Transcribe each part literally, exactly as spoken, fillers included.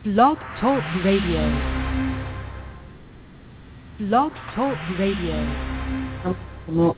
Blog Talk Radio. Blog Talk Radio. Oh,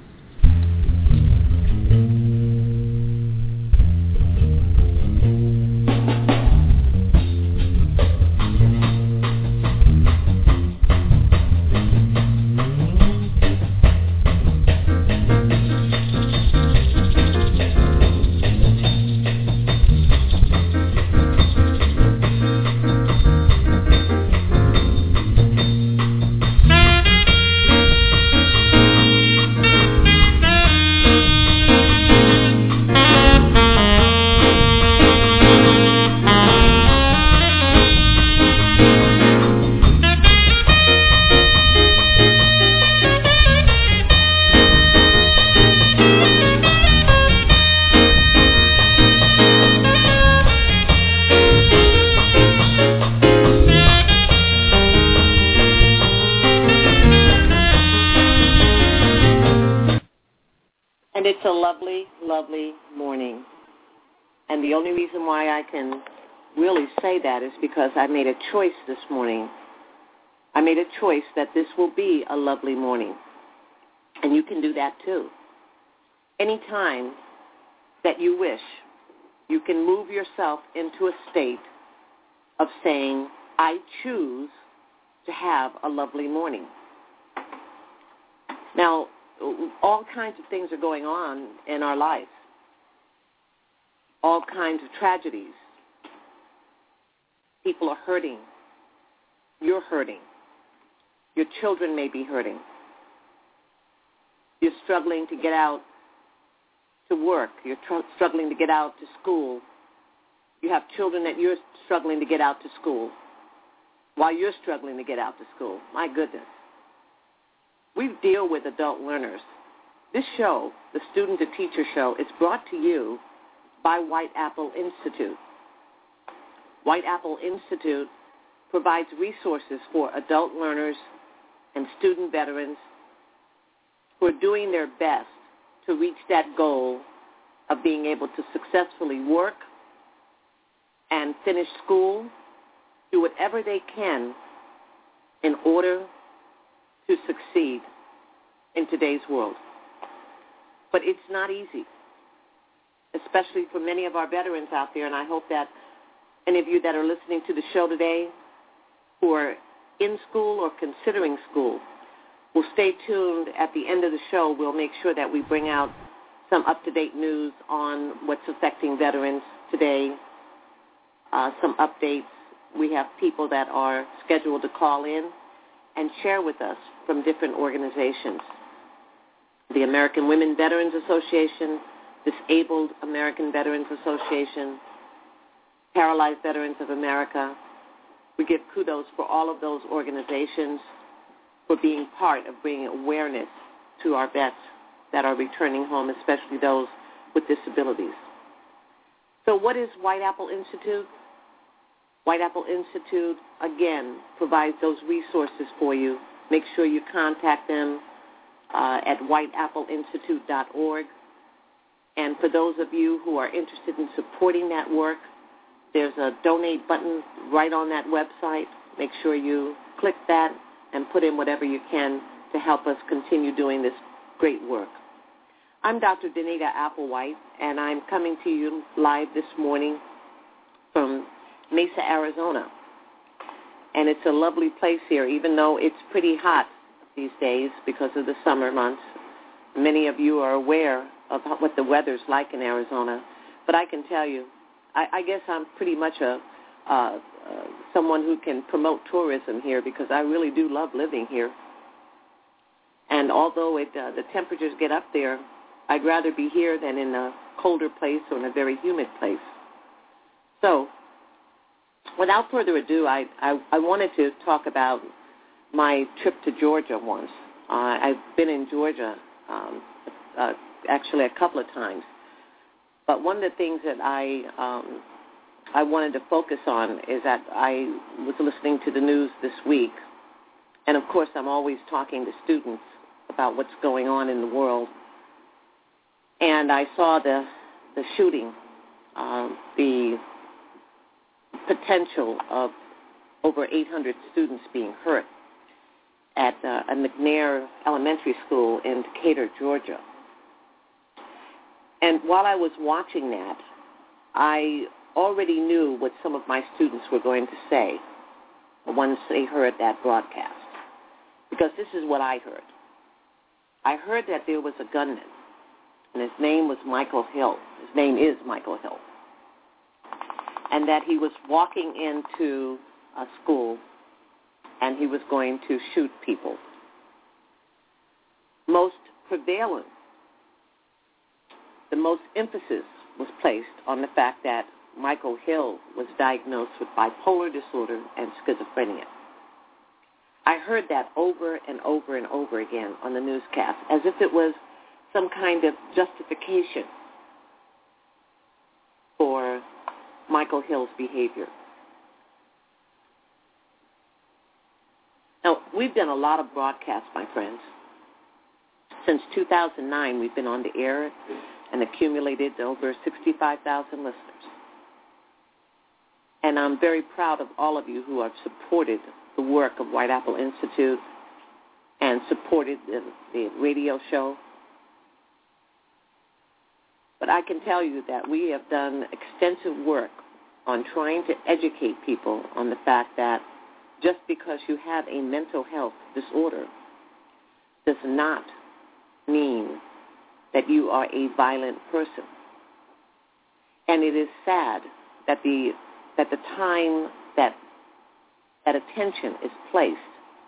that is because I made a choice this morning. I made a choice that this will be a lovely morning. And you can do that too. Anytime that you wish, you can move yourself into a state of saying, I choose to have a lovely morning. Now, all kinds of things are going on in our lives. All kinds of tragedies. People are hurting. You're hurting. Your children may be hurting. You're struggling to get out to work. You're tr- struggling to get out to school. You have children that you're struggling to get out to school while you're struggling to get out to school. My goodness. We deal with adult learners. This show, the Student to Teacher Show, is brought to you by White Apple Institute. White Apple Institute provides resources for adult learners and student veterans who are doing their best to reach that goal of being able to successfully work and finish school, do whatever they can in order to succeed in today's world. But it's not easy, especially for many of our veterans out there, and I hope that any of you that are listening to the show today who are in school or considering school will stay tuned. At the end of the show, we'll make sure that we bring out some up-to-date news on what's affecting veterans today, uh, some updates. We have people that are scheduled to call in and share with us from different organizations. The American Women Veterans Association, Disabled American Veterans Association, Paralyzed Veterans of America. We give kudos for all of those organizations for being part of bringing awareness to our vets that are returning home, especially those with disabilities. So what is White Apple Institute? White Apple Institute, again, provides those resources for you. Make sure you contact them uh, at white apple institute dot org. And for those of you who are interested in supporting that work, there's a donate button right on that website. Make sure you click that and put in whatever you can to help us continue doing this great work. I'm Doctor Danita Applewhite, and I'm coming to you live this morning from Mesa, Arizona. And it's a lovely place here, even though it's pretty hot these days because of the summer months. Many of you are aware of what the weather's like in Arizona. But I can tell you, I, I guess I'm pretty much a uh, uh, someone who can promote tourism here because I really do love living here. And although it, uh, the temperatures get up there, I'd rather be here than in a colder place or in a very humid place. So without further ado, I, I, I wanted to talk about my trip to Georgia once. Uh, I've been in Georgia um, uh, actually a couple of times. But one of the things that I um, I wanted to focus on is that I was listening to the news this week, and of course I'm always talking to students about what's going on in the world. And I saw the the shooting, uh, the potential of over eight hundred students being hurt at uh, a McNair Elementary School in Decatur, Georgia. And while I was watching that, I already knew what some of my students were going to say once they heard that broadcast, because this is what I heard. I heard that there was a gunman, and his name was Michael Hill. His name is Michael Hill. And that he was walking into a school and he was going to shoot people. Most prevalent, the most emphasis was placed on the fact that Michael Hill was diagnosed with bipolar disorder and schizophrenia. I heard that over and over and over again on the newscast, as if it was some kind of justification for Michael Hill's behavior. Now, we've done a lot of broadcasts, my friends. Since two thousand nine, we've been on the air and accumulated over sixty-five thousand listeners. And I'm very proud of all of you who have supported the work of White Apple Institute and supported the, the radio show. But I can tell you that we have done extensive work on trying to educate people on the fact that just because you have a mental health disorder does not mean that you are a violent person. And it is sad that the that the time that that attention is placed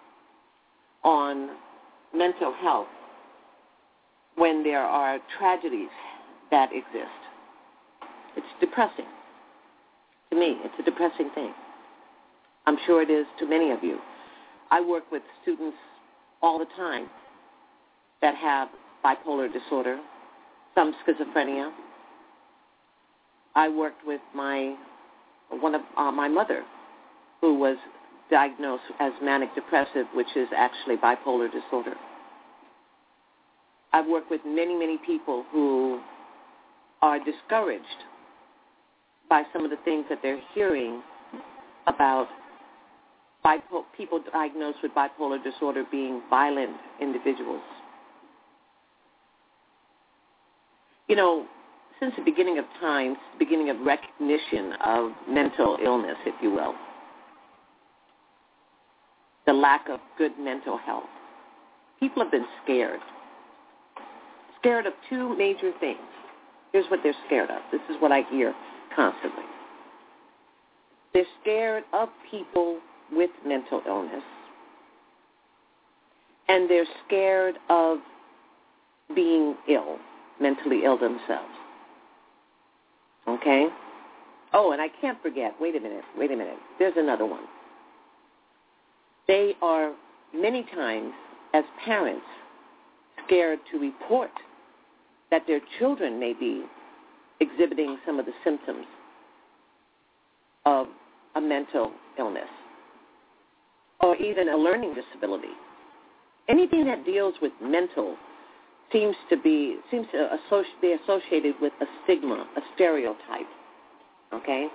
on mental health when there are tragedies that exist. It's depressing. To me, it's a depressing thing. I'm sure it is to many of you. I work with students all the time that have bipolar disorder, some schizophrenia. I worked with my one of uh, my mother, who was diagnosed as manic depressive, which is actually bipolar disorder. I've worked with many, many people who are discouraged by some of the things that they're hearing about bipo- people diagnosed with bipolar disorder being violent individuals. You know, since the beginning of time, since the beginning of recognition of mental illness, if you will, the lack of good mental health, people have been scared. Scared of two major things. Here's what they're scared of. This is what I hear constantly. They're scared of people with mental illness, and they're scared of being ill, mentally ill themselves. Okay? Oh, and I can't forget, wait a minute, wait a minute. There's another one. They are many times, as parents, scared to report that their children may be exhibiting some of the symptoms of a mental illness or even a learning disability. Anything that deals with mental seems to be seems to associ- be associated with a stigma, a stereotype. Okay?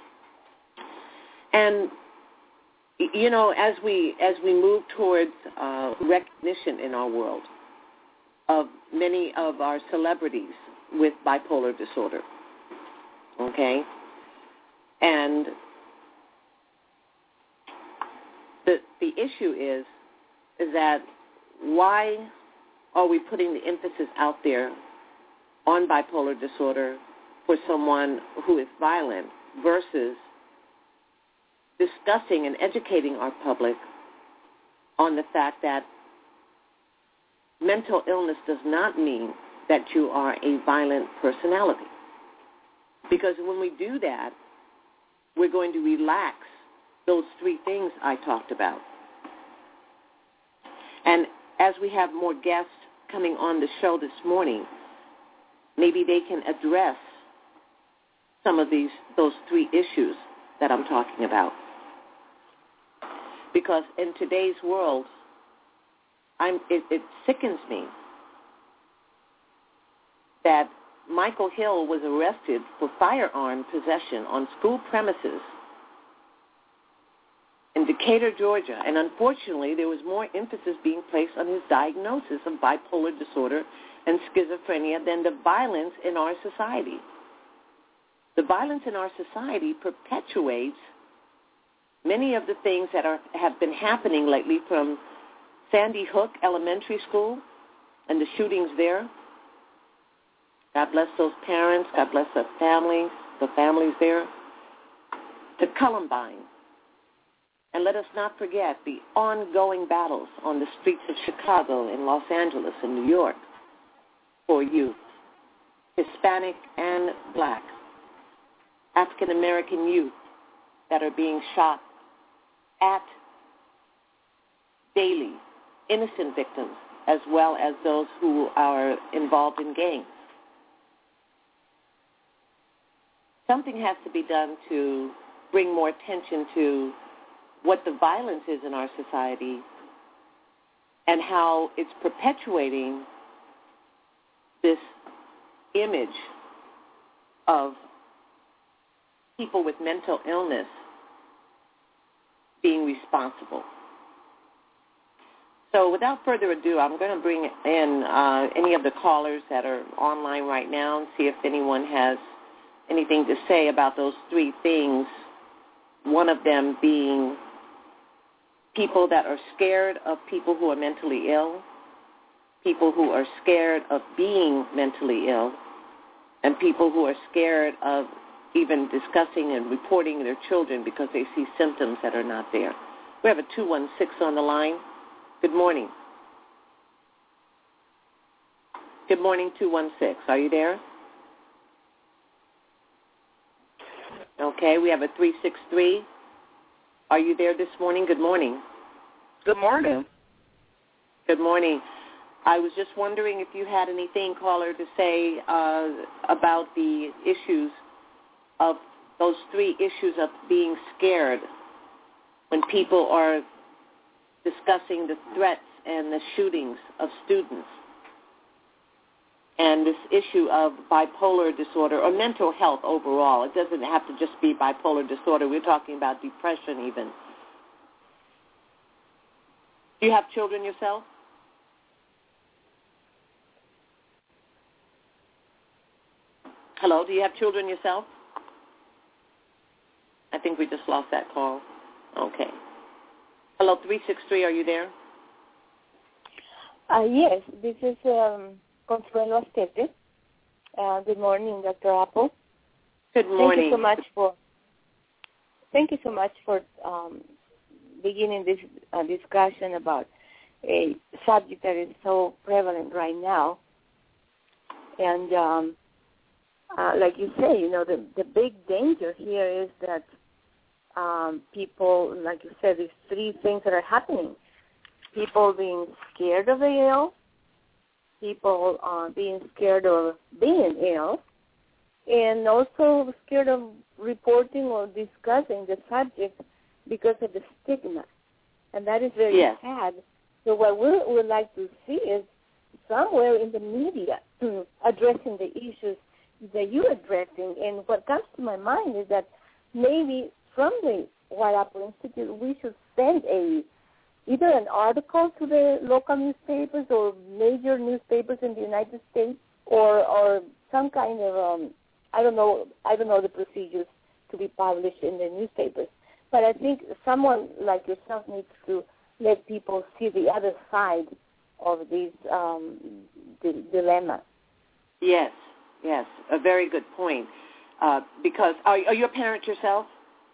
And you know, as we as we move towards uh, recognition in our world of many of our celebrities with bipolar disorder, okay, and the the issue is is that why are we putting the emphasis out there on bipolar disorder for someone who is violent versus discussing and educating our public on the fact that mental illness does not mean that you are a violent personality. Because when we do that, we're going to relax those three things I talked about. And as we have more guests coming on the show this morning, maybe they can address some of these those three issues that I'm talking about. Because in today's world, I'm, it, it sickens me that Michael Hill was arrested for firearm possession on school premises in in Decatur, Georgia, and unfortunately there was more emphasis being placed on his diagnosis of bipolar disorder and schizophrenia than the violence in our society. The violence in our society perpetuates many of the things that are, have been happening lately, from Sandy Hook Elementary School and the shootings there. God bless those parents. God bless the families, the families there. To Columbine. And let us not forget the ongoing battles on the streets of Chicago and Los Angeles and New York for youth, Hispanic and black, African-American youth that are being shot at daily, innocent victims, as well as those who are involved in gangs. Something has to be done to bring more attention to what the violence is in our society and how it's perpetuating this image of people with mental illness being responsible. So without further ado, I'm going to bring in uh, any of the callers that are online right now and see if anyone has anything to say about those three things, one of them being people that are scared of people who are mentally ill, people who are scared of being mentally ill, and people who are scared of even discussing and reporting their children because they see symptoms that are not there. We have a two one six on the line. Good morning. Good morning, two one six. Are you there? Okay, we have a three six three. Are you there this morning? Good morning. Good morning. Good morning. I was just wondering if you had anything, caller, to say uh, about the issues of those three issues of being scared when people are discussing the threats and the shootings of students, and this issue of bipolar disorder or mental health overall. It doesn't have to just be bipolar disorder. We're talking about depression even. Do you have children yourself? Hello, do you have children yourself? I think we just lost that call. Okay. Hello, three six three, are you there? Uh, yes, this is um, Consuelo Astete. Uh, good morning, Doctor Apple. Good morning. Thank you so much for, thank you so much for um, beginning this uh, discussion about a subject that is so prevalent right now. And um, uh, like you say, you know, the, the big danger here is that um, people, like you said, these three things that are happening. People being scared of the ill, people uh, being scared of being ill, and also scared of reporting or discussing the subject because of the stigma. And that is very yes. sad. So what we would like to see is somewhere in the media addressing the issues that you're addressing. And what comes to my mind is that maybe from the White Apple Institute, we should send a either an article to the local newspapers or major newspapers in the United States, or or some kind of um, I don't know I don't know the procedures to be published in the newspapers. But I think someone like yourself needs to let people see the other side of these um, d- dilemmas. Yes, yes, a very good point. Uh, because are, are you a parent yourself?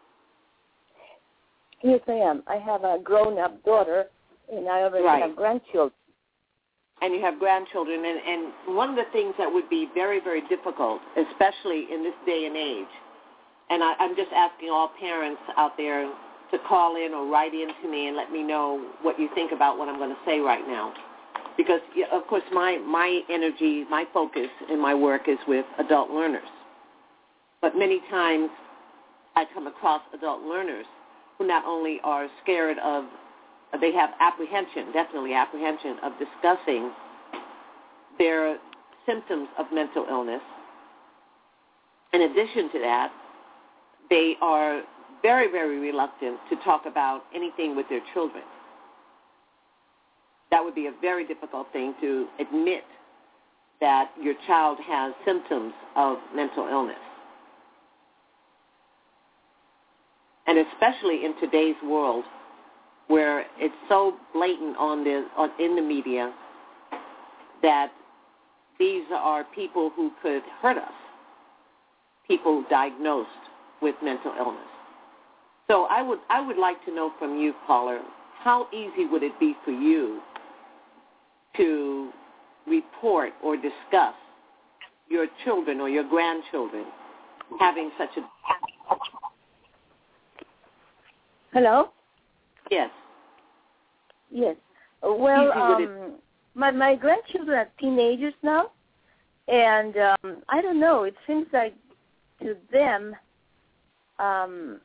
Yes, I am. I have a grown-up daughter, and I already right. have grandchildren. And you have grandchildren, and, and one of the things that would be very, very difficult, especially in this day and age, and I, I'm just asking all parents out there to call in or write in to me and let me know what you think about what I'm going to say right now. Because, of course, my, my energy, my focus in my work is with adult learners. But many times I come across adult learners who not only are scared of, they have apprehension, definitely apprehension of discussing their symptoms of mental illness. In addition to that, they are very, very reluctant to talk about anything with their children. That would be a very difficult thing to admit that your child has symptoms of mental illness. And especially in today's world where it's so blatant on the, on, in the media that these are people who could hurt us, people diagnosed with mental illness. So I would I would like to know from you, caller, how easy would it be for you to report or discuss your children or your grandchildren having such a... Hello? Yes. Yes. Well, um, my, my grandchildren are teenagers now, and um, I don't know, it seems like to them, um,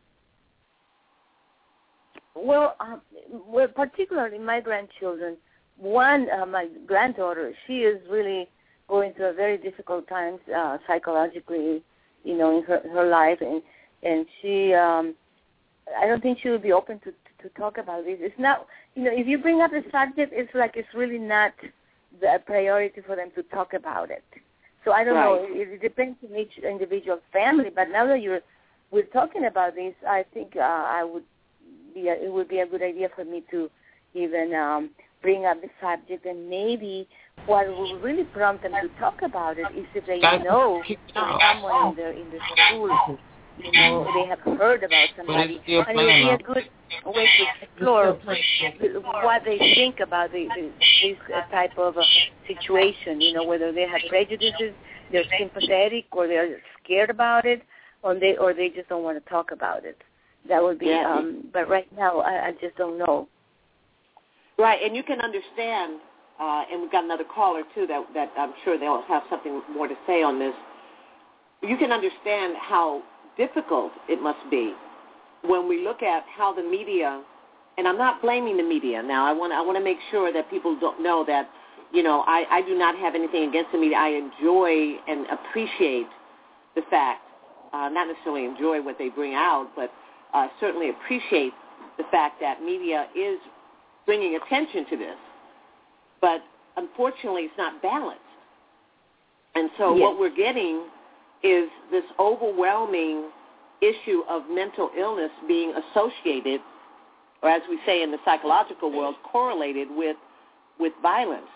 well, um, well, particularly my grandchildren, one, uh, my granddaughter, she is really going through a very difficult times uh, psychologically, you know, in her, her life, and and she, um, I don't think she would be open to, to, to talk about this. It's not, you know, if you bring up the subject, it's like it's really not the priority for them to talk about it. So I don't right. know. It, it depends on each individual family. But now that you're we're talking about this, I think uh, I would be a, it would be a good idea for me to even um, bring up the subject, and maybe what will really prompt them to talk about it is if they know someone in the in the school, you know, they have heard about somebody, and it would be a good way to explore what they think about the, the, this type of uh, situation, you know, whether they have prejudices, they're sympathetic, or they're scared about it, or they or they just don't want to talk about it. That would be, yeah. um, but right now I, I just don't know. Right, and you can understand, uh, and we've got another caller, too, that, that I'm sure they'll have something more to say on this. You can understand how difficult it must be when we look at how the media, and I'm not blaming the media now. I want I want to make sure that people don't know that, you know, I, I do not have anything against the media. I enjoy and appreciate the fact, uh, not necessarily enjoy what they bring out, but uh, certainly appreciate the fact that media is bringing attention to this. But unfortunately, it's not balanced. And so yes. what we're getting is this overwhelming issue of mental illness being associated, or as we say in the psychological world, correlated with with violence.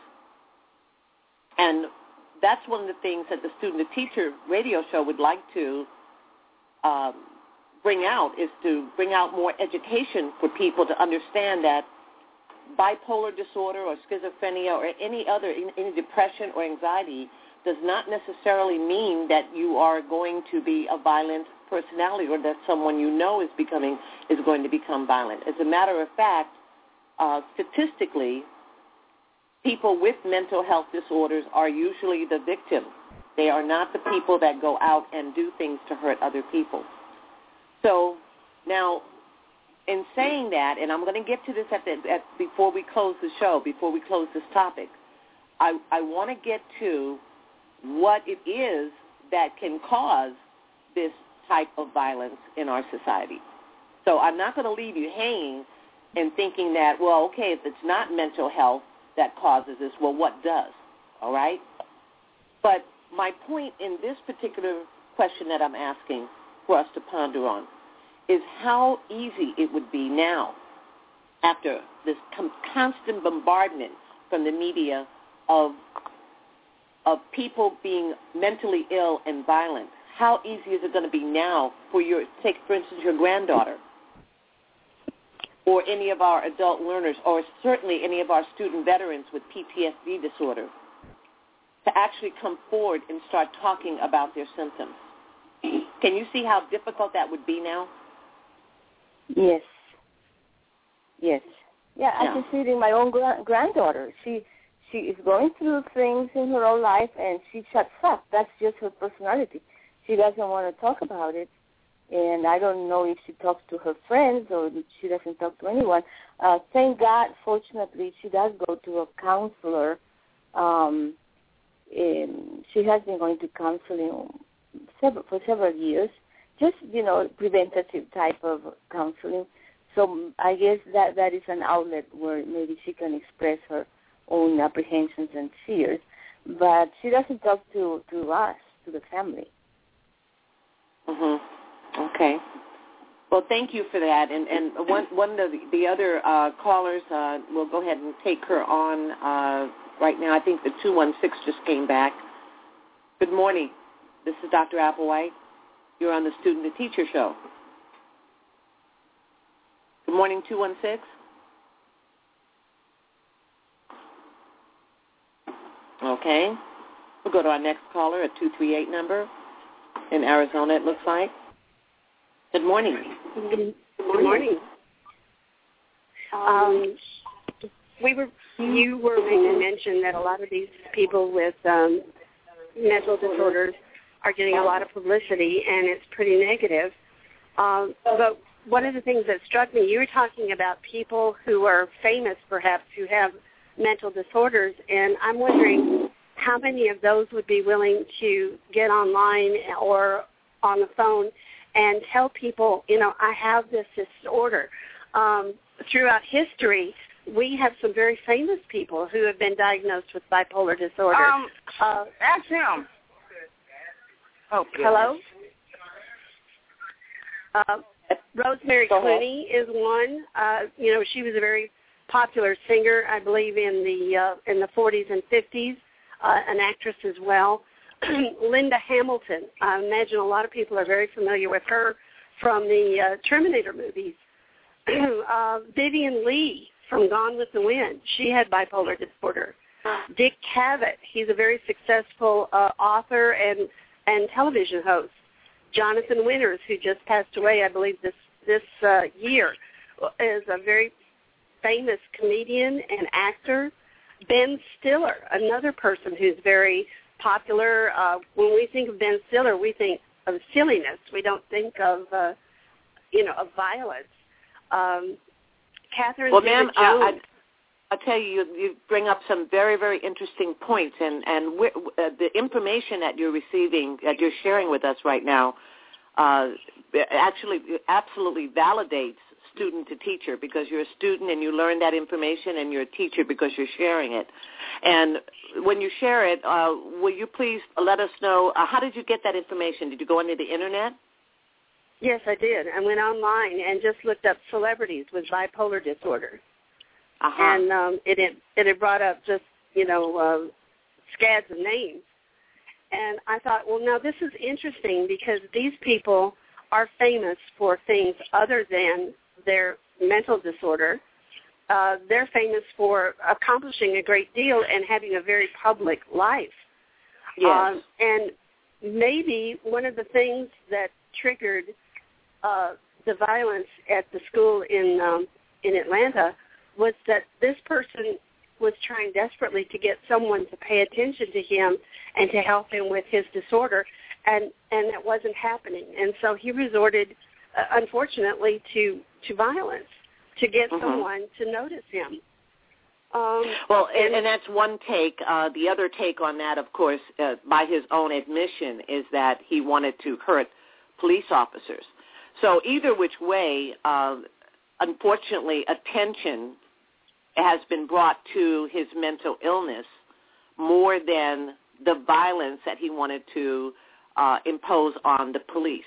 And that's one of the things that the Student to Teacher radio show would like to um, bring out, is to bring out more education for people to understand that bipolar disorder or schizophrenia or any other, any depression or anxiety does not necessarily mean that you are going to be a violent personality or that someone you know is becoming is going to become violent. As a matter of fact, uh, statistically, people with mental health disorders are usually the victim. They are not the people that go out and do things to hurt other people. So now, in saying that, and I'm going to get to this at the, at, before we close the show, before we close this topic, I, I want to get to what it is that can cause this type of violence in our society. So I'm not going to leave you hanging and thinking that, well, okay, if it's not mental health that causes this, well, what does? All right? But my point in this particular question that I'm asking for us to ponder on is how easy it would be now, after this com- constant bombardment from the media of of people being mentally ill and violent, how easy is it going to be now for your, take for instance, your granddaughter or any of our adult learners or certainly any of our student veterans with P T S D disorder to actually come forward and start talking about their symptoms? Can you see how difficult that would be now? Yes. Yes. Yeah, I yeah. can see it in my own gra- granddaughter. She she is going through things in her own life, and she shuts up. That's just her personality. She doesn't want to talk about it, and I don't know if she talks to her friends or if she doesn't talk to anyone. Uh, thank God, fortunately, she does go to a counselor. Um, and she has been going to counseling several, for several years. just, you know, preventative type of counseling. So I guess that that is an outlet where maybe she can express her own apprehensions and fears, but she doesn't talk to, to us, to the family. Mm-hmm. Okay. Well, thank you for that. And and one one of the, the other uh, callers, uh, we'll go ahead and take her on uh, right now. I think the two one six just came back. Good morning. This is Doctor Applewhite. You're on the Student to Teacher Show. Good morning, two one six. Okay. We'll go to our next caller, a two three eight number in Arizona, it looks like. Good morning. Good morning. Um, we were, you were making mention that a lot of these people with um, mental disorders are getting a lot of publicity, and it's pretty negative. Um, but one of the things that struck me, you were talking about people who are famous, perhaps, who have mental disorders, and I'm wondering how many of those would be willing to get online or on the phone and tell people, you know, I have this disorder. Um, throughout history, we have some very famous people who have been diagnosed with bipolar disorder. Um, uh, ask him. Oh, hello? Uh, Rosemary Clooney is one. Uh, you know, she was a very popular singer, I believe, in the uh, in the forties and fifties, uh, an actress as well. Linda Hamilton. I imagine a lot of people are very familiar with her from the uh, Terminator movies. uh, Vivian Lee from Gone with the Wind. She had bipolar disorder. Dick Cavett. He's a very successful uh, author and, and television host. Jonathan Winters, who just passed away, I believe, this, this uh, year, is a very famous comedian and actor. Ben Stiller, another person who's very popular. Uh, when we think of Ben Stiller, we think of silliness. We don't think of, uh, you know, of violence. Um, Catherine well, ma'am, uh, I, I tell you, you, you bring up some very, very interesting points, and and uh, the information that you're receiving, that you're sharing with us right now, uh, actually absolutely validates student to teacher, because you're a student and you learn that information, and you're a teacher because you're sharing it. And when you share it, uh, will you please let us know, uh, how did you get that information? Did you go onto the Internet? Yes, I did. I went online and just looked up celebrities with bipolar disorder. Uh-huh. And um, it, it, it had brought up just, you know, uh, scads of names. And I thought, well, now this is interesting, because these people are famous for things other than their mental disorder. Uh, they're famous for accomplishing a great deal and having a very public life. Yes. Um, and maybe one of the things that triggered uh, the violence at the school in um, in Atlanta was that this person was trying desperately to get someone to pay attention to him and to help him with his disorder, and, and that wasn't happening. And so he resorted, uh, unfortunately, to, to violence to get mm-hmm. someone to notice him. Um, well, and, and, and that's one take. Uh, the other take on that, of course, uh, by his own admission, is that he wanted to hurt police officers. So either which way, uh, unfortunately, attention has been brought to his mental illness more than the violence that he wanted to uh, impose on the police.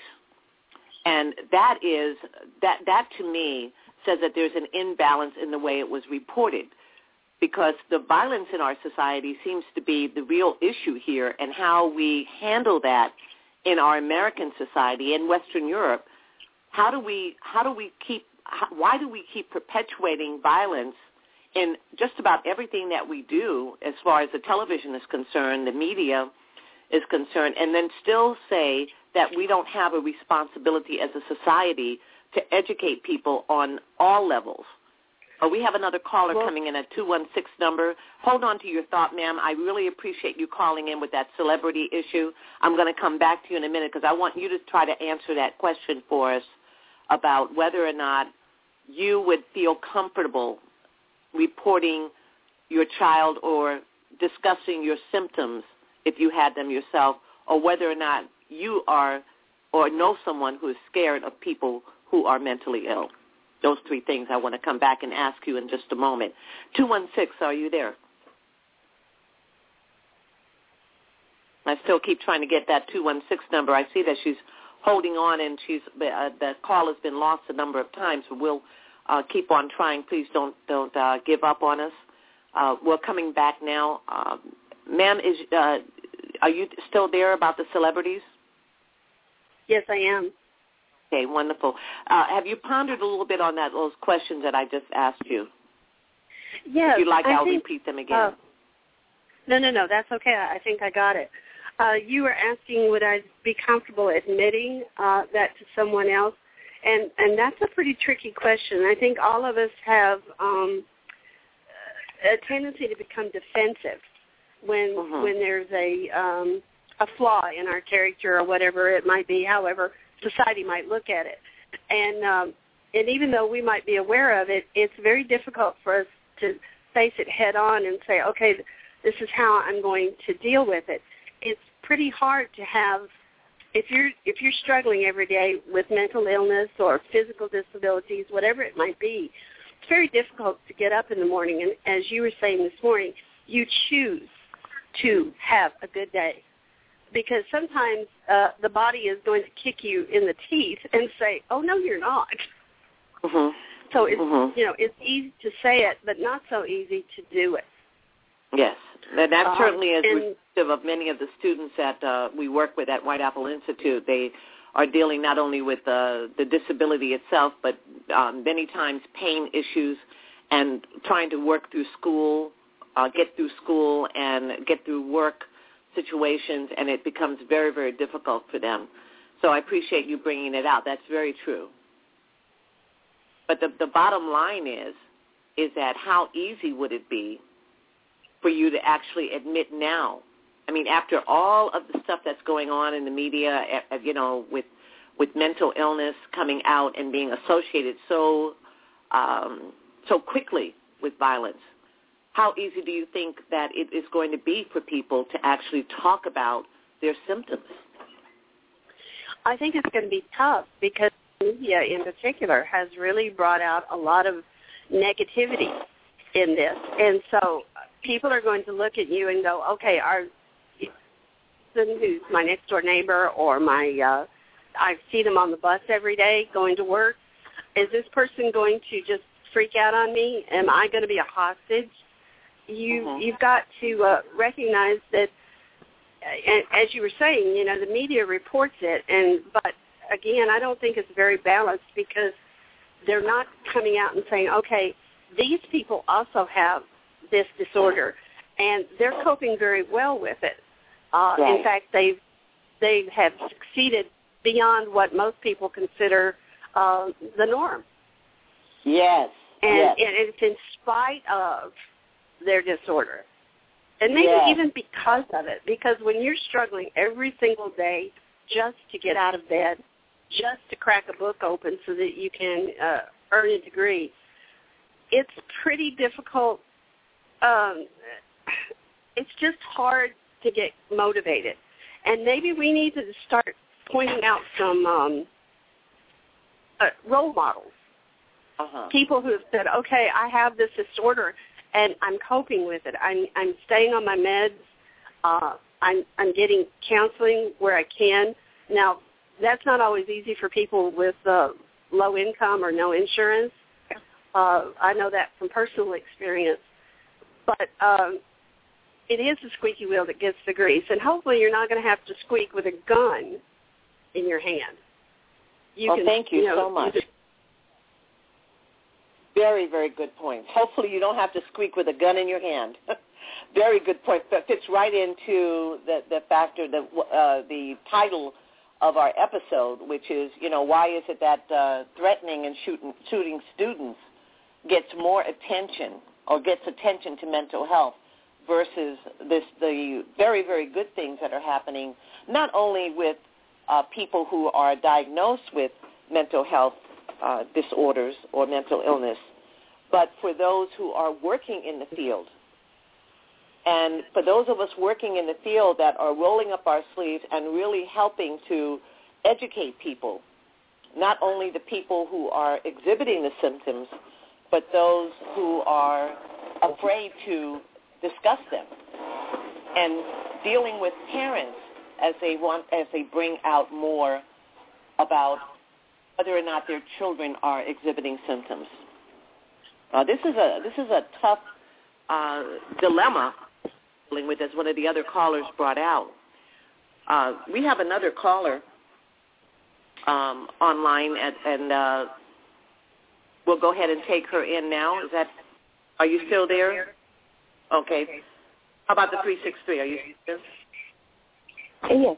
And that is, that, that to me says that there's an imbalance in the way it was reported, because the violence in our society seems to be the real issue here, and how we handle that in our American society and Western Europe. How do we, how do we keep, how, why do we keep perpetuating violence in just about everything that we do, as far as the television is concerned, the media is concerned, and then still say that we don't have a responsibility as a society to educate people on all levels? Oh, we have another caller well, coming in at two one six number. Hold on to your thought, ma'am. I really appreciate you calling in with that celebrity issue. I'm going to come back to you in a minute, because I want you to try to answer that question for us about whether or not you would feel comfortable reporting your child or discussing your symptoms if you had them yourself, or whether or not you are or know someone who is scared of people who are mentally ill? Those three things I want to come back and ask you in just a moment. two one six, are you there? I still keep trying to get that two one six number. I see that she's holding on, and she's uh, the call has been lost a number of times. We'll uh, keep on trying. Please don't don't uh, give up on us. Uh, we're coming back now. Uh, ma'am, is uh, are you still there about the celebrities? Yes, I am. Okay, wonderful. Uh, have you pondered a little bit on that, those questions that I just asked you? Yes. If you'd like, I I'll think, repeat them again. Uh, no, no, no, that's okay. I think I got it. Uh, you were asking would I be comfortable admitting uh, that to someone else, and and that's a pretty tricky question. I think all of us have um, a tendency to become defensive when mm-hmm. when there's a um, a flaw in our character or whatever it might be, however society might look at it. And um, and even though we might be aware of it, it's very difficult for us to face it head on and say, okay, this is how I'm going to deal with it. It's pretty hard to have, if you're if you're struggling every day with mental illness or physical disabilities, whatever it might be, it's very difficult to get up in the morning. And as you were saying this morning, you choose to have a good day. Because sometimes uh, the body is going to kick you in the teeth and say, oh, no, you're not. Mm-hmm. So it's, mm-hmm. you know, it's easy to say it, but not so easy to do it. Yes, and that um, certainly is and, reflective of many of the students that uh, we work with at White Apple Institute. They are dealing not only with uh, the disability itself, but um, many times pain issues and trying to work through school, uh, get through school and get through work situations, and it becomes very, very difficult for them. So I appreciate you bringing it out. That's very true. But the, the bottom line is, is that how easy would it be for you to actually admit now? I mean, after all of the stuff that's going on in the media, you know, with with mental illness coming out and being associated so um, so quickly with violence, how easy do you think that it is going to be for people to actually talk about their symptoms? I think it's going to be tough because media in particular has really brought out a lot of negativity in this. And so people are going to look at you and go, okay, our person who's my next door neighbor or my, uh, I see them on the bus every day going to work, is this person going to just freak out on me? Am I going to be a hostage? You, mm-hmm. You've got to uh, recognize that, uh, as you were saying, you know, the media reports it, and but again, I don't think it's very balanced because they're not coming out and saying, okay, these people also have this disorder, and they're coping very well with it. Uh, right. In fact, they've they have succeeded beyond what most people consider uh, the norm. Yes. And, yes. and it's in spite of their disorder. And maybe yes. even because of it, because when you're struggling every single day just to get out of bed, just to crack a book open so that you can uh, earn a degree, it's pretty difficult. Um, it's just hard to get motivated. And maybe we need to start pointing out some um, uh, role models, uh-huh. people who have said, okay, I have this disorder, and I'm coping with it. I'm, I'm staying on my meds. Uh, I'm, I'm getting counseling where I can. Now, that's not always easy for people with uh, low income or no insurance. Uh, I know that from personal experience. But um, it is the squeaky wheel that gets the grease, and hopefully you're not going to have to squeak with a gun in your hand. You well, can, thank you, you know, so much. Just, very, very good point. Hopefully you don't have to squeak with a gun in your hand. Very good point. That fits right into the, the factor, the, uh, the title of our episode, which is, you know, why is it that uh, threatening and shooting, shooting students gets more attention or gets attention to mental health versus this the very, very good things that are happening, not only with uh, people who are diagnosed with mental health uh, disorders or mental illness, but for those who are working in the field. And for those of us working in the field that are rolling up our sleeves and really helping to educate people, not only the people who are exhibiting the symptoms, but those who are afraid to discuss them, and dealing with parents as they want, as they bring out more about whether or not their children are exhibiting symptoms. Uh, this is a this is a tough uh, dilemma dealing with, as one of the other callers brought out. Uh, we have another caller um, online, at, and uh, we'll go ahead and take her in now. Is that? Are you still there? Okay. How about the three six three? Are you still there? Yes.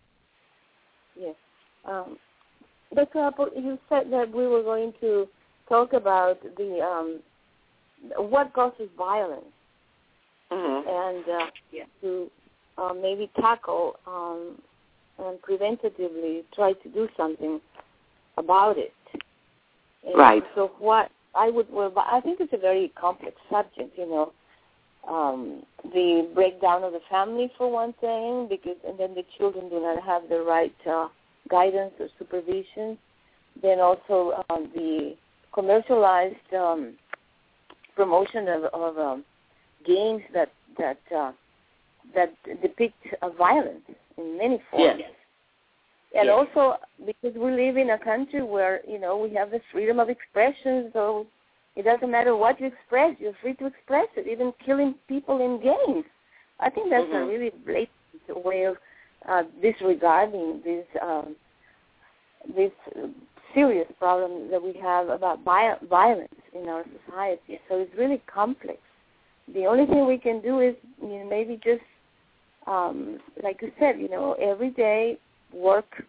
Yes. Um, the couple, you said that we were going to talk about the um, what causes violence, mm-hmm. and uh, yeah. to uh, maybe tackle um, and preventatively try to do something about it. And right. So what I would, well, I think it's a very complex subject, you know. Um, the breakdown of the family, for one thing, because and then the children do not have the right uh, guidance or supervision. Then also um, the commercialized um, promotion of, of um, games that that uh, that depict uh, violence in many forms. Yes. And yes. also because we live in a country where, you know, we have the freedom of expression, so it doesn't matter what you express, you're free to express it, even killing people in games. I think that's mm-hmm. a really blatant way of uh, disregarding this um, this serious problem that we have about bi- violence in our society. So it's really complex. The only thing we can do is, you know, maybe just, um, like you said, you know, every day work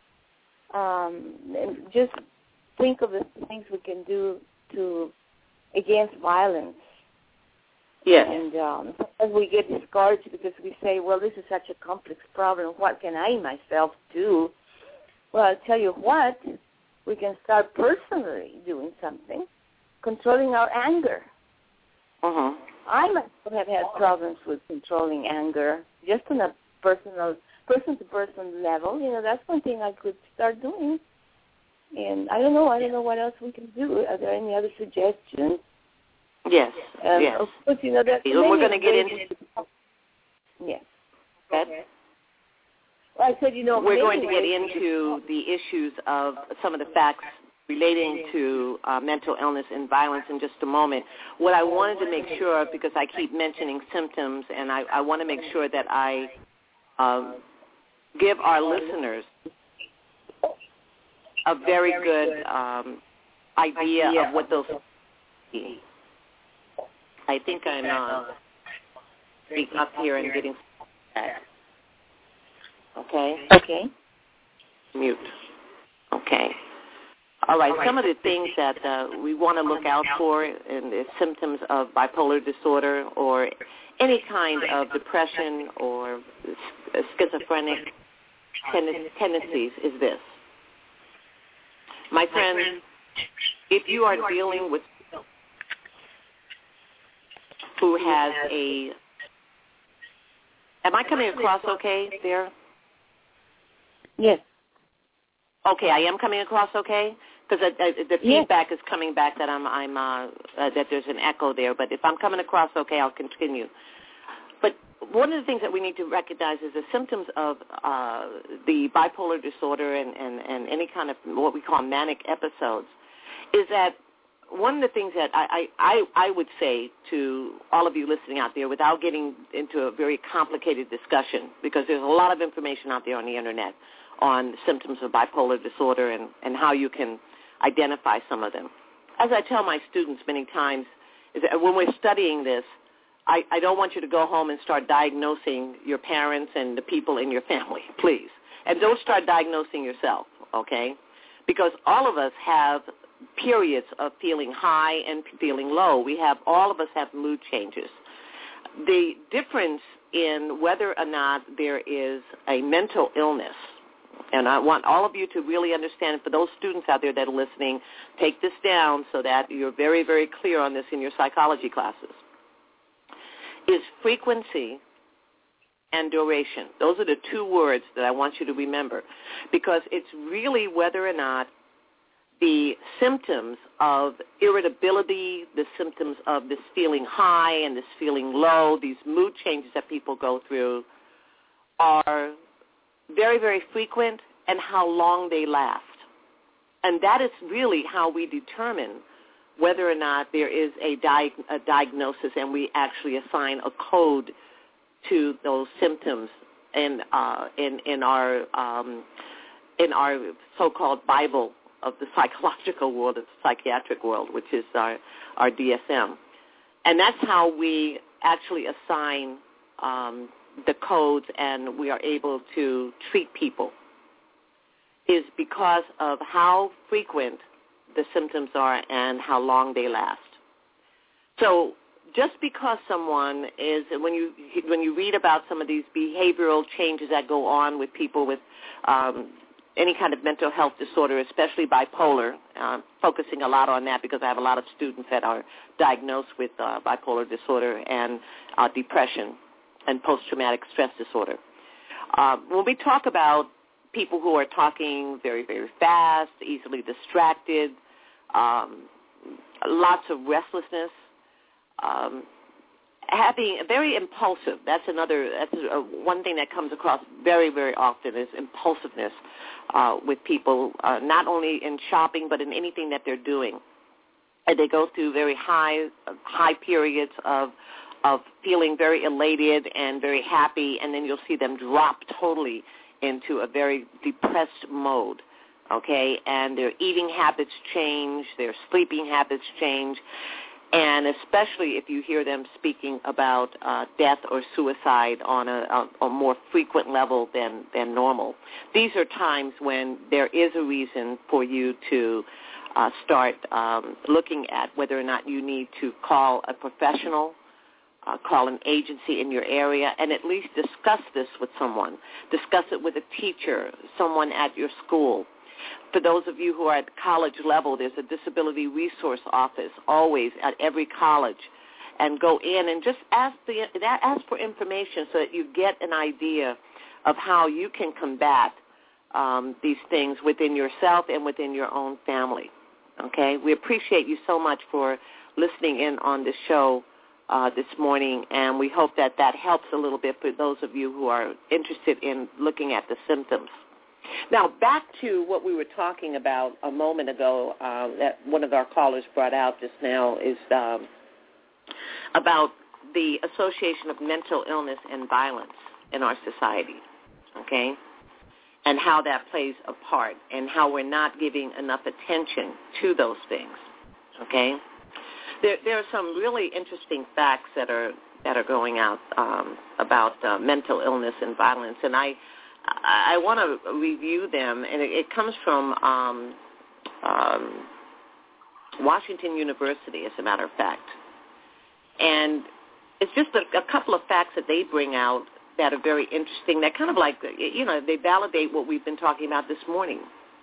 um, and just think of the things we can do to against violence. Yes. And um, as we get discouraged because we say, well, this is such a complex problem, what can I myself do? Well, I'll tell you what, we can start personally doing something, controlling our anger. Uh-huh. I myself have had problems with controlling anger, just on a personal, person-to-person level. You know, that's one thing I could start doing. And I don't know, I don't know what else we can do. Are there any other suggestions? Yes, Um, yes. Of course, you know, that's we're going to get into. Yes. Okay. Well, I said, you know, we're going to get into the issues of some of the facts relating to uh, mental illness and violence in just a moment. What I wanted to make sure, because I keep mentioning symptoms, and I, I want to make sure that I um, give our listeners a very good um, idea of what those be. I think I'm uh, up here and getting back. Okay? Okay. Mute. Okay. All right. Some of the things that uh, we want to look out for in the symptoms of bipolar disorder or any kind of depression or schizophrenic ten- tendencies is this. My friends, if you are dealing with who has a, am I coming across okay there? Yes. Okay, I am coming across okay? Because uh, uh, the feedback yes. is coming back that I'm, I'm, uh, uh, that there's an echo there. But if I'm coming across okay, I'll continue. But one of the things that we need to recognize is the symptoms of uh, the bipolar disorder and, and, and any kind of what we call manic episodes is that one of the things that I, I, I would say to all of you listening out there, without getting into a very complicated discussion, because there's a lot of information out there on the Internet on symptoms of bipolar disorder and, and how you can identify some of them. As I tell my students many times, is that when we're studying this, I, I don't want you to go home and start diagnosing your parents and the people in your family, please. And don't start diagnosing yourself, okay? Because all of us have periods of feeling high and feeling low. We have, all of us have mood changes. The difference in whether or not there is a mental illness, and I want all of you to really understand, for those students out there that are listening, take this down so that you're very, very clear on this in your psychology classes, is frequency and duration. Those are the two words that I want you to remember, because it's really whether or not the symptoms of irritability, the symptoms of this feeling high and this feeling low, these mood changes that people go through are very, very frequent and how long they last. And that is really how we determine whether or not there is a, di- a diagnosis, and we actually assign a code to those symptoms in uh, in in our um, in our so-called Bible of the psychological world, of the psychiatric world, which is our our D S M, and that's how we actually assign um, the codes, and we are able to treat people. Is because of how frequent the symptoms are and how long they last. So just because someone is, when you when you read about some of these behavioral changes that go on with people with um, any kind of mental health disorder, especially bipolar, uh, focusing a lot on that because I have a lot of students that are diagnosed with uh, bipolar disorder and uh, depression and post-traumatic stress disorder. Uh, when we talk about people who are talking very, very fast, easily distracted, um, lots of restlessness, um, having very impulsive. That's another. That's a, one thing that comes across very, very often is impulsiveness uh, with people, uh, not only in shopping but in anything that they're doing. And they go through very high, high periods of of feeling very elated and very happy, and then you'll see them drop totally into a very depressed mode, okay? And their eating habits change, their sleeping habits change, and especially if you hear them speaking about uh, death or suicide on a, a, a more frequent level than, than normal. These are times when there is a reason for you to uh, start um, looking at whether or not you need to call a professional, Uh, call an agency in your area, and at least discuss this with someone. Discuss it with a teacher, someone at your school. For those of you who are at college level, there's a disability resource office always at every college, and go in and just ask the ask for information so that you get an idea of how you can combat um, these things within yourself and within your own family. Okay? We appreciate you so much for listening in on this show Uh, this morning, and we hope that that helps a little bit for those of you who are interested in looking at the symptoms. Now, back to what we were talking about a moment ago uh, that one of our callers brought out just now is um, about the association of mental illness and violence in our society, okay, and how that plays a part and how we're not giving enough attention to those things, okay. There, there are some really interesting facts that are that are going out um, about uh, mental illness and violence, and I I want to review them. And it, it comes from um, um, Washington University, as a matter of fact, and it's just a, a couple of facts that they bring out that are very interesting. That kind of like you know they validate what we've been talking about this morning.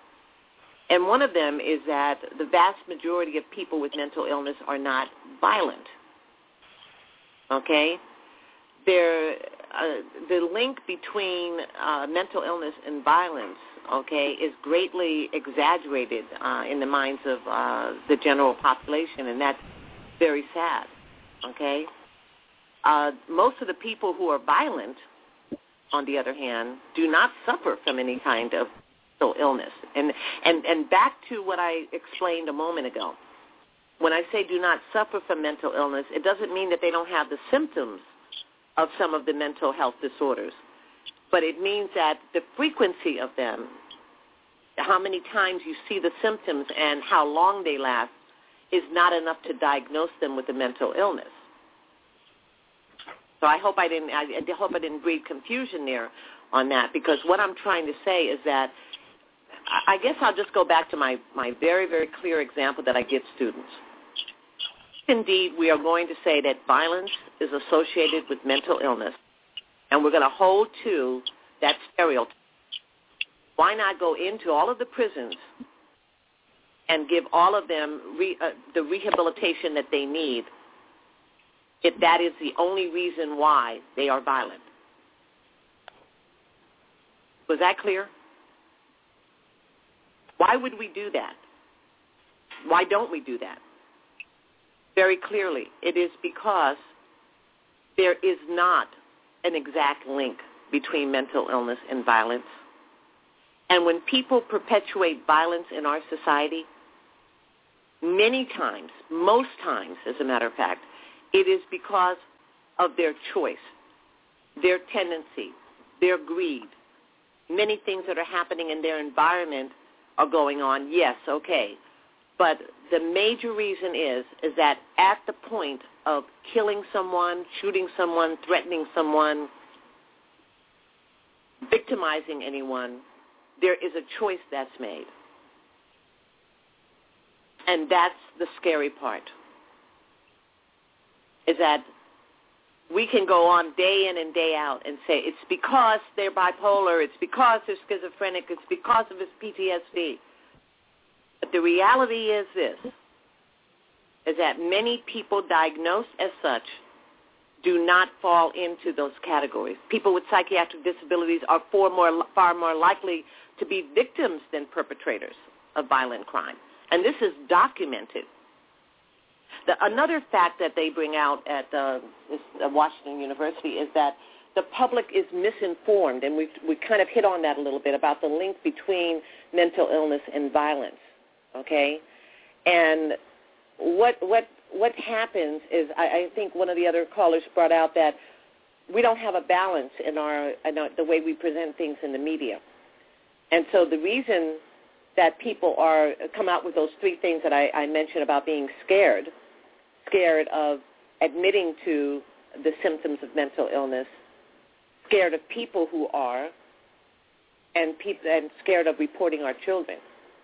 And one of them is that the vast majority of people with mental illness are not violent, okay? They're, uh, the link between uh, mental illness and violence, okay, is greatly exaggerated uh, in the minds of uh, the general population, and that's very sad, okay? Uh, most of the people who are violent, on the other hand, do not suffer from any kind of illness. And, and and back to what I explained a moment ago. When I say do not suffer from mental illness, it doesn't mean that they don't have the symptoms of some of the mental health disorders. But it means that the frequency of them, how many times you see the symptoms and how long they last, is not enough to diagnose them with a mental illness. So I hope I didn't I, I hope I didn't breed confusion there on that, because what I'm trying to say is that I guess I'll just go back to my, my very, very clear example that I give students. Indeed, we are going to say that violence is associated with mental illness, and we're going to hold to that stereotype. Why not go into all of the prisons and give all of them re, uh, the rehabilitation that they need if that is the only reason why they are violent? Was that clear? Why would we do that? Why don't we do that? Very clearly, it is because there is not an exact link between mental illness and violence. And when people perpetuate violence in our society, many times, most times, as a matter of fact, it is because of their choice, their tendency, their greed. Many things that are happening in their environment are going on, yes, okay. But the major reason is, is that at the point of killing someone, shooting someone, threatening someone, victimizing anyone, there is a choice that's made. And that's the scary part, is that we can go on day in and day out and say it's because they're bipolar, it's because they're schizophrenic, it's because of his P T S D. But the reality is this, is that many people diagnosed as such do not fall into those categories. People with psychiatric disabilities are far more, far more likely to be victims than perpetrators of violent crime. And this is documented. The, another fact that they bring out at uh, this, uh, Washington University is that the public is misinformed, and we we kind of hit on that a little bit about the link between mental illness and violence. Okay, and what what what happens is I, I think one of the other callers brought out that we don't have a balance in our, in our the way we present things in the media, and so the reason that people are come out with those three things that I, I mentioned about being scared, scared of admitting to the symptoms of mental illness, scared of people who are, and people and scared of reporting our children,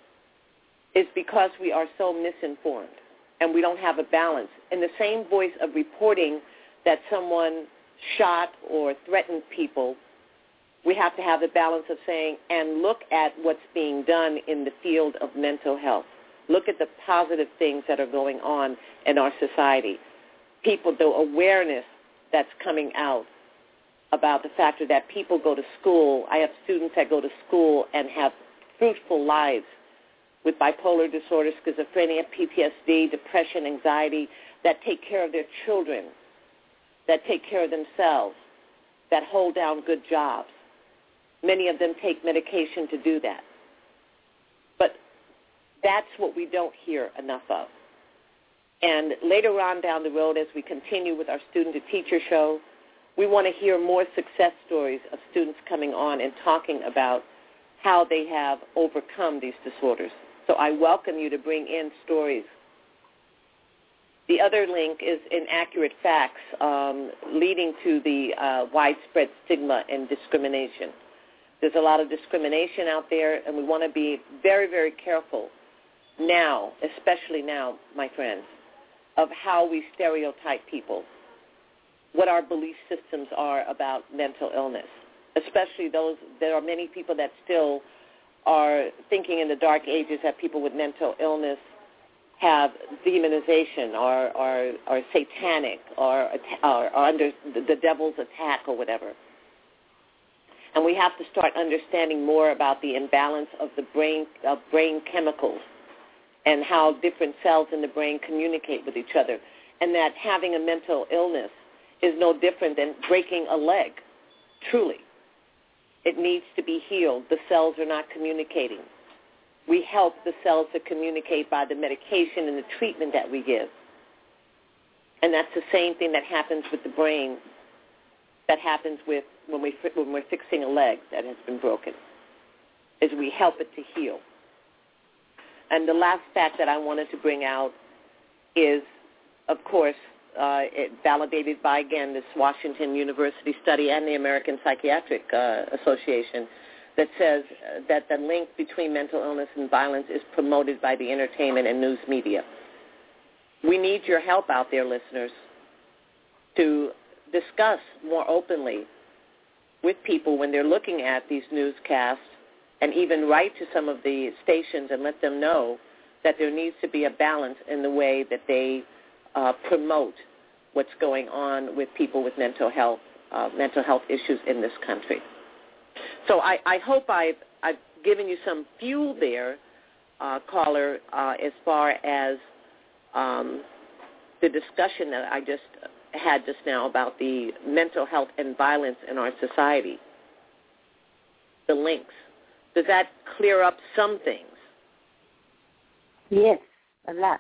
is because we are so misinformed and we don't have a balance. In the same voice of reporting that someone shot or threatened people, we have to have the balance of saying, and look at what's being done in the field of mental health. Look at the positive things that are going on in our society. People, the awareness that's coming out about the fact that people go to school. I have students that go to school and have fruitful lives with bipolar disorder, schizophrenia, P T S D, depression, anxiety, that take care of their children, that take care of themselves, that hold down good jobs. Many of them take medication to do that. But that's what we don't hear enough of. And later on down the road, as we continue with our student-to-teacher show, we want to hear more success stories of students coming on and talking about how they have overcome these disorders. So I welcome you to bring in stories. The other link is inaccurate facts um, leading to the uh, widespread stigma and discrimination. There's a lot of discrimination out there, and we want to be very, very careful now, especially now, my friends, of how we stereotype people, what our belief systems are about mental illness, especially those, there are many people that still are thinking in the dark ages that people with mental illness have demonization or are, are satanic or are under the devil's attack or whatever. And we have to start understanding more about the imbalance of the brain, of brain chemicals and how different cells in the brain communicate with each other, and that having a mental illness is no different than breaking a leg, truly. It needs to be healed. The cells are not communicating. We help the cells to communicate by the medication and the treatment that we give. And that's the same thing that happens with the brain, that happens with when, we, when we're fixing a leg that has been broken, is we help it to heal. And the last fact that I wanted to bring out is, of course, uh, it validated by, again, this Washington University study and the American Psychiatric uh, Association, that says uh, that the link between mental illness and violence is promoted by the entertainment and news media. We need your help out there, listeners, to discuss more openly with people when they're looking at these newscasts, and even write to some of the stations and let them know that there needs to be a balance in the way that they uh, promote what's going on with people with mental health, uh, mental health issues in this country. So I, I hope I've, I've given you some fuel there, uh, caller, uh, as far as um, the discussion that I just had just now about the mental health and violence in our society, the links. Does that clear up some things? Yes, a lot.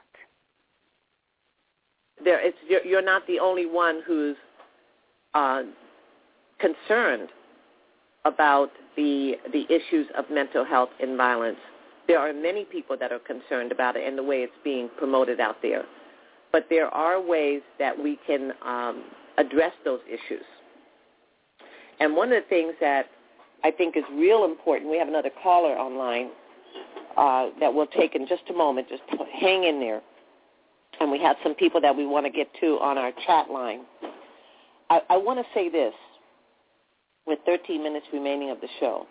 There, it's, you're, you're not the only one who's uh, concerned about the the issues of mental health and violence. There are many people that are concerned about it and the way it's being promoted out there. But there are ways that we can um, address those issues. And one of the things that I think is real important, we have another caller online uh, that we'll take in just a moment. Just hang in there. And we have some people that we want to get to on our chat line. I, I want to say this with thirteen minutes remaining of the show,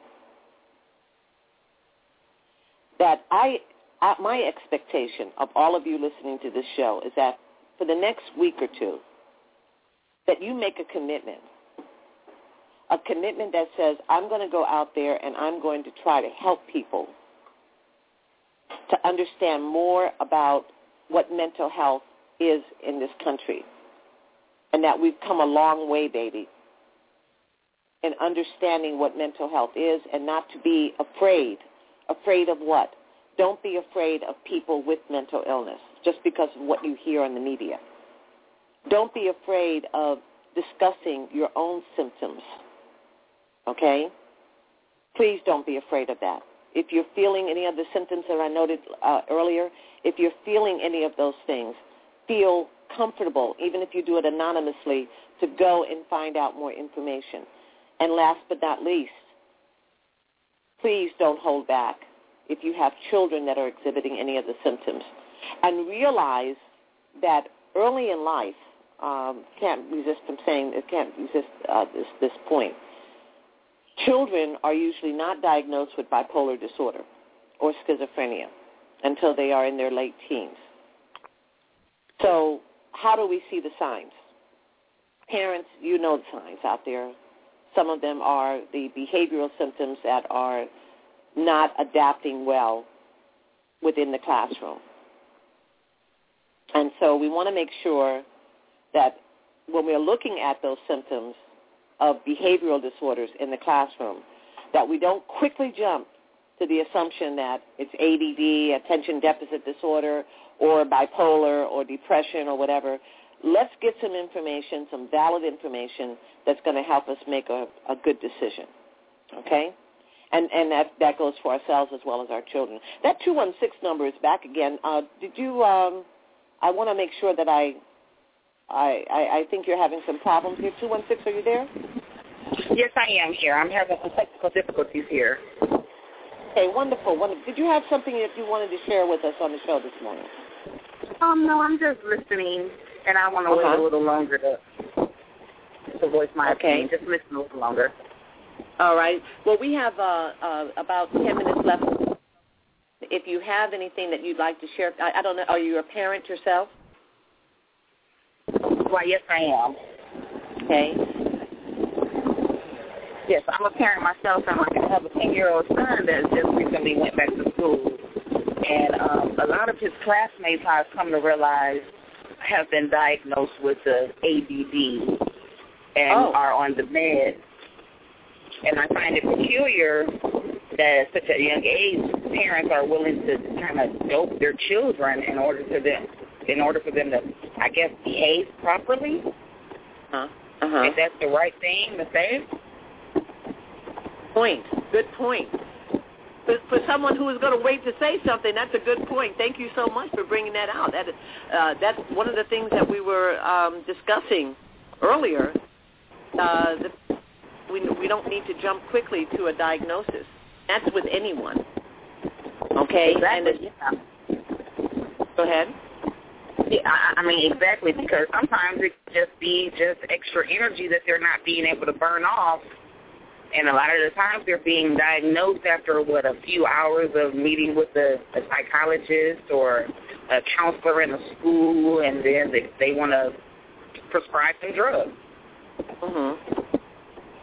that I, uh, my expectation of all of you listening to this show is that for the next week or two, that you make a commitment, a commitment that says, I'm going to go out there and I'm going to try to help people to understand more about what mental health is in this country, and that we've come a long way, baby, in understanding what mental health is, and not to be afraid. Afraid of what? Don't be afraid of people with mental illness just because of what you hear in the media. Don't be afraid of discussing your own symptoms, okay? Please don't be afraid of that. If you're feeling any of the symptoms that I noted uh, earlier, if you're feeling any of those things, feel comfortable, even if you do it anonymously, to go and find out more information. And last but not least, please don't hold back if you have children that are exhibiting any of the symptoms. And realize that early in life, um, can't resist from saying, can't resist uh, this, this point, children are usually not diagnosed with bipolar disorder or schizophrenia until they are in their late teens. So how do we see the signs? Parents, you know the signs out there. Some of them are the behavioral symptoms that are not adapting well within the classroom. And so we want to make sure that when we're looking at those symptoms of behavioral disorders in the classroom, that we don't quickly jump to the assumption that it's A D D, attention deficit disorder, or bipolar, or depression, or whatever. Let's get some information, some valid information that's going to help us make a, a good decision, okay? And and that, that goes for ourselves as well as our children. That two one six number is back again. Uh, did you, um, I want to make sure that I, I, I, I think you're having some problems here. two one six, are you there? Yes, I am here. I'm having some technical difficulties here. Okay, wonderful. wonderful. Did you have something that you wanted to share with us on the show this morning? Um, no, I'm just listening, and I want to uh-huh. wait a little longer to, to voice my okay. opinion. Just listen a little longer. All right. Well, we have uh, uh, about ten minutes left. If you have anything that you'd like to share, I, I don't know, are you a parent yourself? Why, yes, I am. Okay. Yes, I'm a parent myself, and I have a ten-year-old son that just recently went back to school. And um, a lot of his classmates, I've come to realize, have been diagnosed with the A D D and oh. are on the med. And I find it peculiar that at such a young age, parents are willing to kind of dope their children in order for them, in order for them to, I guess, behave properly. Uh-huh. Uh-huh. If that's the right thing to say. Point. Good point. For, for someone who is going to wait to say something, that's a good point. Thank you so much for bringing that out. That, uh, that's one of the things that we were um, discussing earlier. Uh, the, we, we don't need to jump quickly to a diagnosis. That's with anyone. Okay? Exactly. And yeah. Go ahead. Yeah, I, I mean, exactly, because sometimes it could just be just extra energy that they're not being able to burn off. And a lot of the times they're being diagnosed after, what, a few hours of meeting with a, a psychologist or a counselor in a school, and then they, they want to prescribe some drugs. Mm-hmm.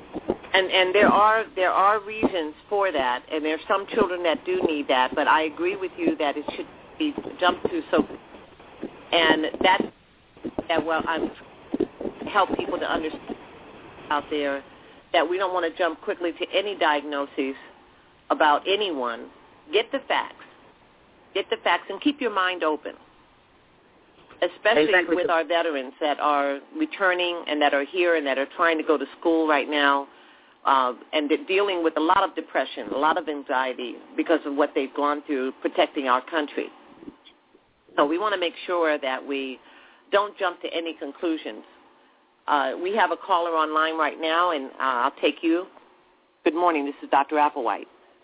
And and there are there are reasons for that, and there are some children that do need that. But I agree with you that it should be jumped to so, and that that well I'm help people to understand out there that we don't want to jump quickly to any diagnoses about anyone. Get the facts, get the facts, and keep your mind open. Especially exactly. with our veterans that are returning and that are here and that are trying to go to school right now. Uh, and they're dealing with a lot of depression, a lot of anxiety because of what they've gone through protecting our country. So we want to make sure that we don't jump to any conclusions. Uh, we have a caller online right now, and uh, I'll take you. Good morning. This is Doctor Applewhite.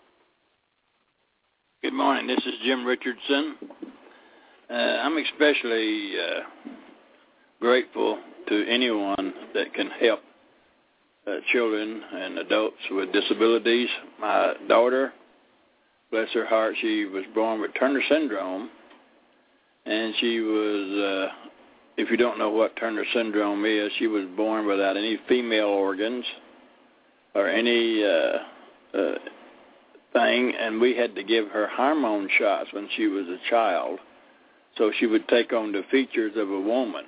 Good morning. This is Jim Richardson. Uh, I'm especially uh, grateful to anyone that can help Uh, children and adults with disabilities. My daughter, bless her heart, she was born with Turner syndrome, and she was, uh, if you don't know what Turner syndrome is, she was born without any female organs or any uh, uh, thing, and we had to give her hormone shots when she was a child, so she would take on the features of a woman.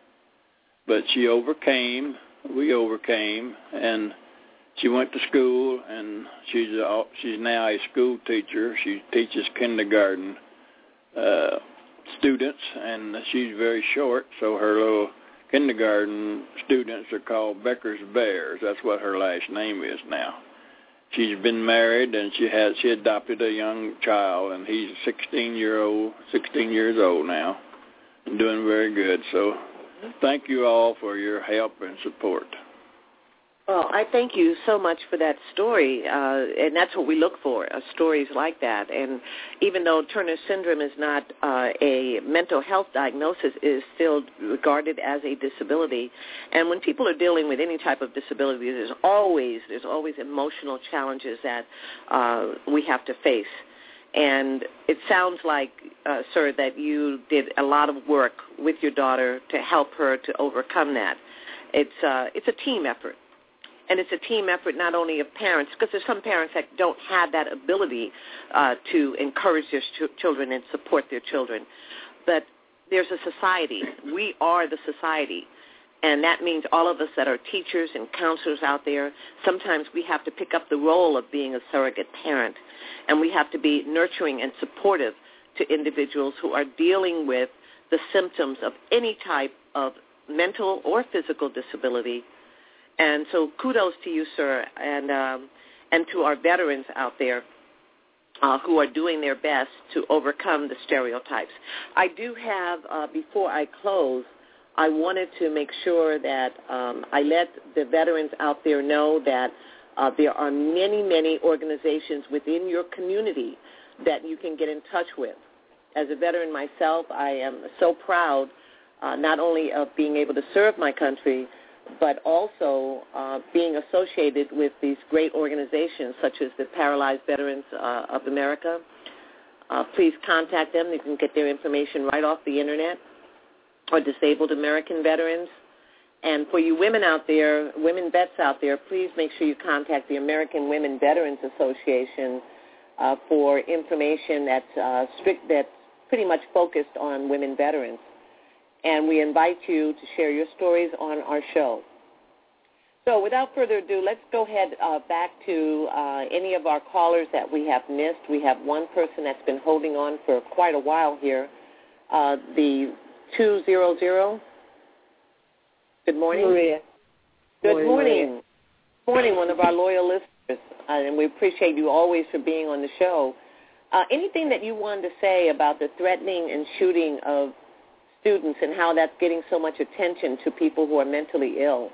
But she overcame We overcame, and she went to school, and she's a, she's now a school teacher. She teaches kindergarten uh, students, and she's very short, so her little kindergarten students are called Becker's Bears. That's what her last name is now. She's been married, and she has she adopted a young child, and he's sixteen year old, sixteen years old now, and doing very good. So. Thank you all for your help and support. Well, I thank you so much for that story, uh, and that's what we look for, uh, stories like that. And even though Turner syndrome is not uh, a mental health diagnosis, it is still regarded as a disability. And when people are dealing with any type of disability, there's always there's always emotional challenges that uh, we have to face. And it sounds like, uh, sir, that you did a lot of work with your daughter to help her to overcome that. It's uh, it's a team effort. And it's a team effort not only of parents, because there's some parents that don't have that ability uh, to encourage their ch- children and support their children. But there's a society. We are the society. And that means all of us that are teachers and counselors out there, sometimes we have to pick up the role of being a surrogate parent. And we have to be nurturing and supportive to individuals who are dealing with the symptoms of any type of mental or physical disability. And so kudos to you, sir, and um, and to our veterans out there uh, who are doing their best to overcome the stereotypes. I do have, uh, before I close, I wanted to make sure that um, I let the veterans out there know that uh, there are many, many organizations within your community that you can get in touch with. As a veteran myself, I am so proud uh, not only of being able to serve my country, but also uh, being associated with these great organizations such as the Paralyzed Veterans uh, of America. Uh, please contact them. You can get their information right off the Internet. Or Disabled American Veterans. And for you women out there, women vets out there, please make sure you contact the American Women Veterans Association uh, for information that's uh, strict, that's pretty much focused on women veterans. And we invite you to share your stories on our show. So without further ado, let's go ahead uh, back to uh, any of our callers that we have missed. We have one person that's been holding on for quite a while here. Uh, the two hundred. Good morning. Maria. Good morning. morning. Good morning, one of our loyal listeners, uh, and we appreciate you always for being on the show. Uh, anything that you wanted to say about the threatening and shooting of students and how that's getting so much attention to people who are mentally ill?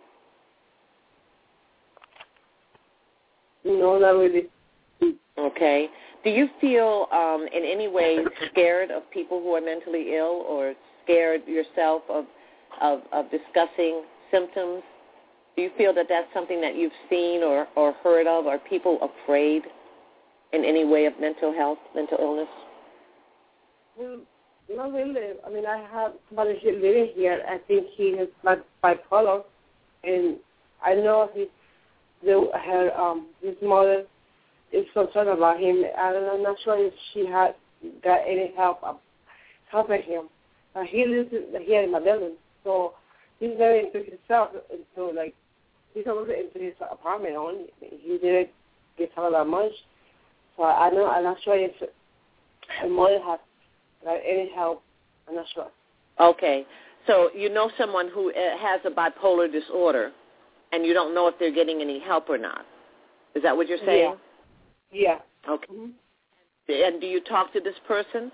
No, not really. Okay. Do you feel um, in any way scared of people who are mentally ill, or scared yourself of, of, of discussing symptoms? Do you feel that that's something that you've seen or, or heard of? Are people afraid in any way of mental health, mental illness? Well, not really. I mean, I have somebody living here. I think he is bipolar, and I know he's the, her um his mother is concerned about him, and I'm not sure if she had got any help um, helping him. Uh, he lives here in my building, so he's very into himself. So like he's always into his apartment only. He didn't get all that much. So I know I'm not sure if her mother has got any help. I'm not sure. Okay. So you know someone who has a bipolar disorder, and you don't know if they're getting any help or not. Is that what you're saying? Yeah. Yeah. Okay. Mm-hmm. And do you talk to this person?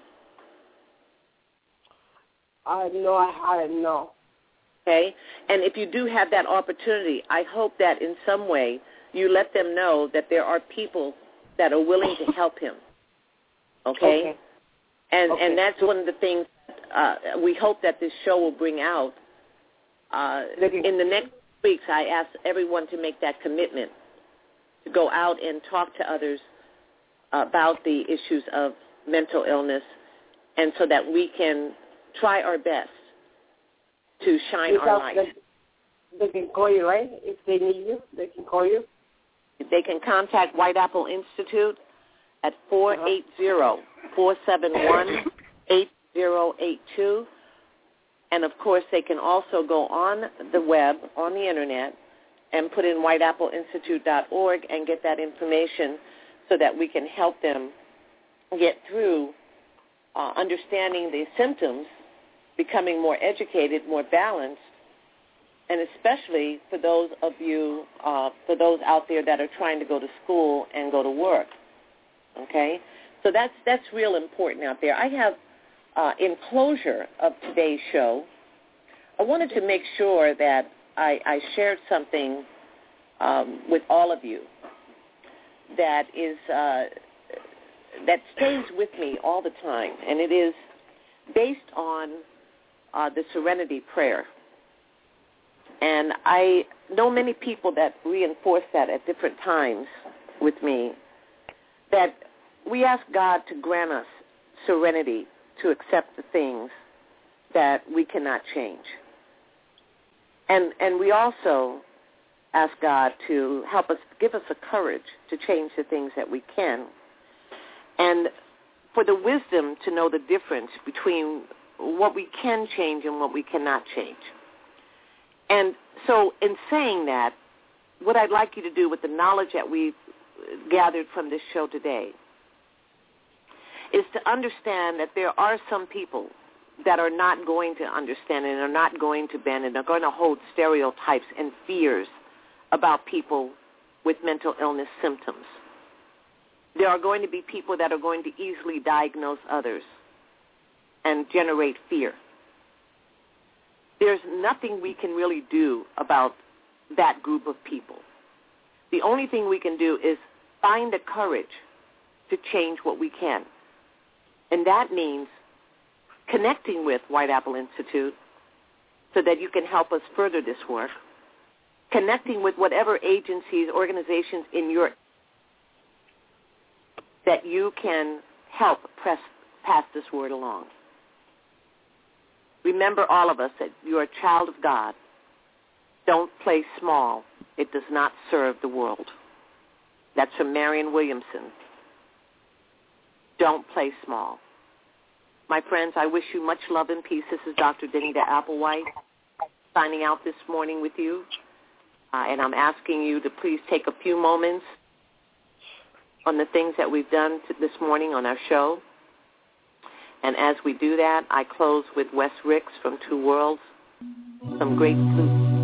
I know I haven't, no. Okay. And if you do have that opportunity, I hope that in some way you let them know that there are people that are willing to help him. Okay? Okay. And okay. and that's one of the things uh, we hope that this show will bring out. Uh, in the next weeks, I ask everyone to make that commitment to go out and talk to others about the issues of mental illness, and so that we can try our best to shine Because our light. They, they can call you, right? If they need you, they can call you. They can contact White Apple Institute at four eight zero, four seven one, eight zero eight two. And, of course, they can also go on the web, on the Internet, and put in white apple institute dot org and get that information so that we can help them get through uh, understanding the symptoms, becoming more educated, more balanced, and especially for those of you, uh, for those out there that are trying to go to school and go to work. Okay? So that's that's real important out there. I have, uh, in closure of today's show, I wanted to make sure that I, I shared something um, with all of you that is uh, that stays with me all the time, and it is based on uh, the Serenity Prayer. And I know many people that reinforce that at different times with me, that we ask God to grant us serenity to accept the things that we cannot change. And and we also ask God to help us, give us the courage to change the things that we can, and for the wisdom to know the difference between what we can change and what we cannot change. And so in saying that, what I'd like you to do with the knowledge that we've gathered from this show today is to understand that there are some people that are not going to understand and are not going to bend and are going to hold stereotypes and fears about people with mental illness symptoms. There are going to be people that are going to easily diagnose others and generate fear. There's nothing we can really do about that group of people. The only thing we can do is find the courage to change what we can. And that means connecting with White Apple Institute so that you can help us further this work, connecting with whatever agencies, organizations in your that you can help press, pass this word along. Remember, all of us, that you're a child of God. Don't play small. It does not serve the world. That's from Marianne Williamson. Don't play small. My friends, I wish you much love and peace. This is Doctor Denita Applewhite signing out this morning with you. Uh, and I'm asking you to please take a few moments on the things that we've done to this morning on our show. And as we do that, I close with Wes Ricks from Two Worlds, some great flute